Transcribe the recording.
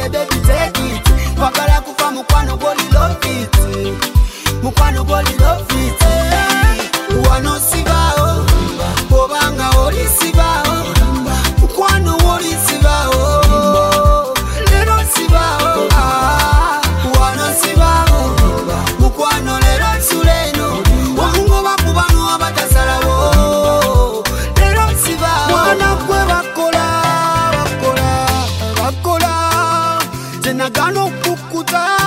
kale baby take it. Wakala kufa mukwano goli love it. Mukwano goli love it. Wano sibao, obanga oli sibao. Mukwano oli sibao, lero sibao. Wano sibao, mukwano lero suleno. Wango bakubano abatasalawo, lero sibao. Wana kwe bakola, bakola, bakola. Zenagano kukuta.